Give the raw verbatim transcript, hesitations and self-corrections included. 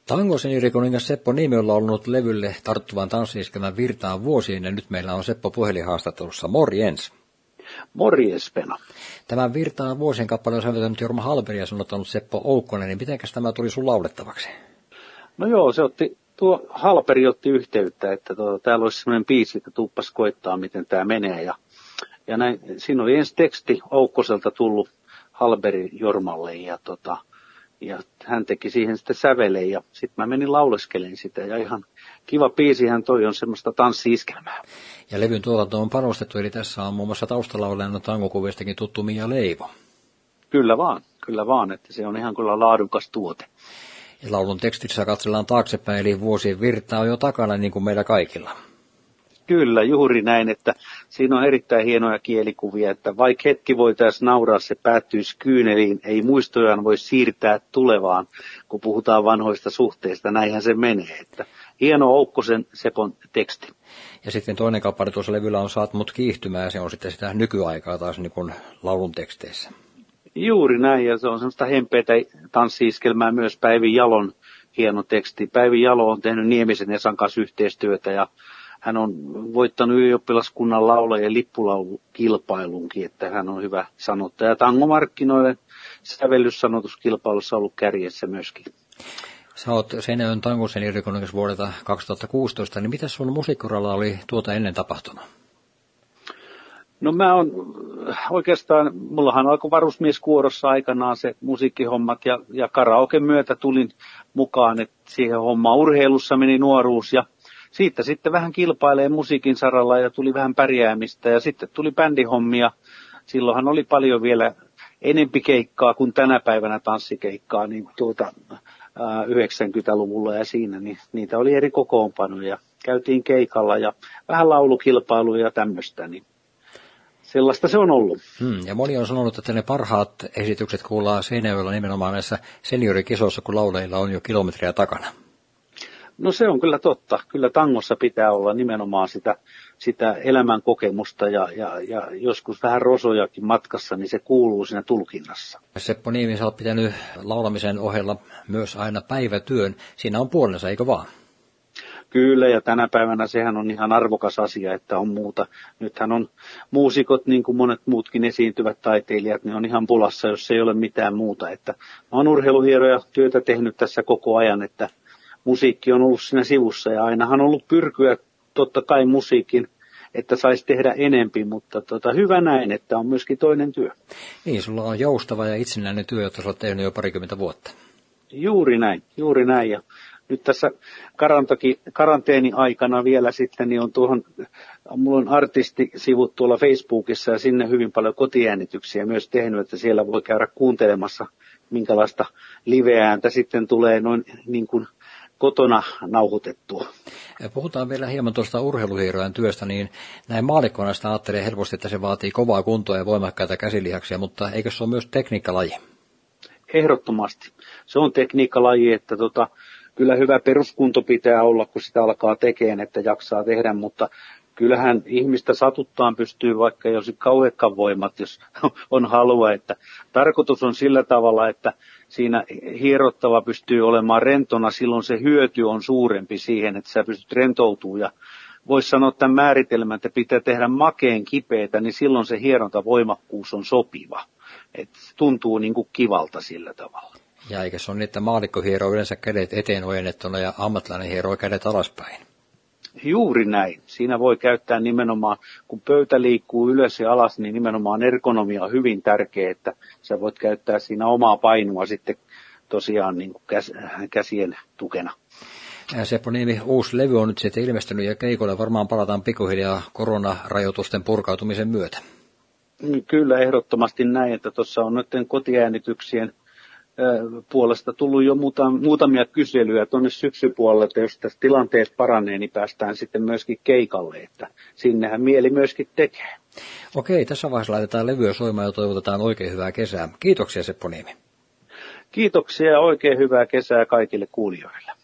Tango-seniorikuningas Seppo Niemi on ollut levylle tarttuvan tanssiiskelmän virtaan vuosiin, ja nyt meillä on Seppo puhelinhaastattelussa. Morjens. Morjens, Pena. Tämän virtaan vuosien kappaleen on säveltänyt Jorma Hallberg ja sanottanut Seppo Oukkonen, niin mitenkäs tämä tuli sun laulettavaksi? No joo, se otti, tuo Hallberg otti yhteyttä, että tuota, täällä olisi sellainen biisi, että tuuppas koittaa, miten tämä menee. Ja, ja näin, siinä oli ensin teksti Oukkoselta tullut Hallberg Jormalle, ja tota, ja hän teki siihen sitten sävelen, ja sitten mä menin lauleskelemaan sitä, ja ihan kiva biisihän toi on semmoista tanssi-iskelmää. Ja levyn tuotanto on panostettu, eli tässä on muun muassa taustalaulajan tangokuvistakin tuttu Mia Leivo. Kyllä vaan, kyllä vaan, että se on ihan kyllä laadukas tuote. Ja laulun tekstissä katsellaan taaksepäin, eli vuosien virtaa on jo takana, niin kuin meillä kaikilla. Kyllä, juuri näin, että siinä on erittäin hienoja kielikuvia, että vaikka hetki voitaisiin nauraa, se päättyisi kyyneliin, ei muistojaan voi siirtää tulevaan, kun puhutaan vanhoista suhteista, näinhän se menee, että hieno Oukkosen Sepon teksti. Ja sitten toinen kappale tuossa levyllä on Saat mut kiihtymään, ja se on sitten sitä nykyaikaa taas niin kuin laulun teksteissä. Juuri näin, ja se on semmoista hempeätä tanssi-iskelmää myös Päivi Jalon hieno teksti. Päivi Jalo on tehnyt Niemisen Esan kanssa yhteistyötä, ja hän on voittanut ylioppilaskunnan laulajien lippulaulukilpailunkin, että hän on hyvä sanottaja. Tangomarkkinoiden sävellyssanotuskilpailussa ollut kärjessä myöskin. Sä oot Seinäjoen tango-seniorikuningas vuodelta kaksituhattakuusitoista, niin mitä sun musiikkiuralla oli tuota ennen tapahtunut? No mä oon oikeastaan, mullahan alkoi varusmieskuorossa aikanaan se musiikkihommat ja, ja karaoke myötä tulin mukaan, että siihen hommaan urheilussa meni nuoruus ja siitä sitten vähän kilpailee musiikin saralla ja tuli vähän pärjäämistä ja sitten tuli bändihommia. Silloinhan oli paljon vielä enempi keikkaa kuin tänä päivänä tanssikeikkaa niin tuota, ää, yhdeksänkymmentäluvulla ja siinä, niin niitä oli eri kokoonpanoja. Käytiin keikalla ja vähän laulukilpailuja ja tämmöistä, niin sellaista se on ollut. Hmm, ja moni on sanonut, että ne parhaat esitykset kuullaan Seinäjoella nimenomaan näissä seniorikisoissa, kun lauleilla on jo kilometriä takana. No se on kyllä totta. Kyllä tangossa pitää olla nimenomaan sitä, sitä elämän kokemusta ja, ja, ja joskus vähän rosojakin matkassa, niin se kuuluu siinä tulkinnassa. Seppo Niemi, sä oot pitänyt laulamisen ohella myös aina päivätyön. Siinä on puolensa, eikö vaan? Kyllä, ja tänä päivänä sehän on ihan arvokas asia, että on muuta. Nythän on muusikot, niin kuin monet muutkin esiintyvät taiteilijat, niin on ihan pulassa, jos ei ole mitään muuta. Että mä oon urheiluhieroja työtä tehnyt tässä koko ajan, että musiikki on ollut siinä sivussa ja ainahan on ollut pyrkyä totta kai musiikin, että saisi tehdä enempi, mutta tota, hyvä näin, että on myöskin toinen työ. Niin, sulla on joustava ja itsenäinen työ, jota sä oot tehnyt jo parikymmentä vuotta. Juuri näin, juuri näin. Ja nyt tässä karanteeni-aikana vielä sitten, niin on tuohon, mulla on artistisivut tuolla Facebookissa ja sinne hyvin paljon kotiäänityksiä myös tehnyt, että siellä voi käydä kuuntelemassa, minkälaista live-ääntä sitten tulee noin niin kuin kotona nauhoitettua. Puhutaan vielä hieman tuosta urheiluhierojen työstä, niin näin maallikkona sitä ajattelee helposti, että se vaatii kovaa kuntoa ja voimakkaita käsilihaksia, mutta eikö se ole myös tekniikkalaji? Ehdottomasti. Se on tekniikkalaji, että tota, kyllä hyvä peruskunto pitää olla, kun sitä alkaa tekemään, että jaksaa tehdä, mutta kyllähän ihmistä satuttaan pystyy vaikka jos kauheakaan voimat, jos on halua, että tarkoitus on sillä tavalla, että siinä hierottava pystyy olemaan rentona, silloin se hyöty on suurempi siihen, että sä pystyt rentoutumaan ja voisi sanoa tämän määritelmän, että pitää tehdä makeen kipeätä, niin silloin se hierontavoimakkuus on sopiva, että se tuntuu niin kuin kivalta sillä tavalla. Ja eikä se ole niin, että maallikko hieroo yleensä kädet eteen ojennettuna ja ammattilainen hieroo kädet alaspäin? Juuri näin. Siinä voi käyttää nimenomaan, kun pöytä liikkuu ylös ja alas, niin nimenomaan ergonomia on hyvin tärkeä, että sä voit käyttää siinä omaa painoa sitten tosiaan niin kuin käs, käsien tukena. Ja Seppo Niemi, uusi levy on nyt sitten ilmestynyt ja keikoille varmaan palataan pikkuhiljaa koronarajoitusten purkautumisen myötä. Kyllä, ehdottomasti näin, että tuossa on nyt kotiäänityksien puolesta tullut jo muutamia kyselyjä tuonne syksypuolelle, että jos tässä tilanteet paranee, niin päästään sitten myöskin keikalle, että sinnehän mieli myöskin tekee. Okei, tässä vaiheessa laitetaan levyä soimaan ja toivotetaan oikein hyvää kesää. Kiitoksia Seppo Niemi. Kiitoksia ja oikein hyvää kesää kaikille kuulijoille.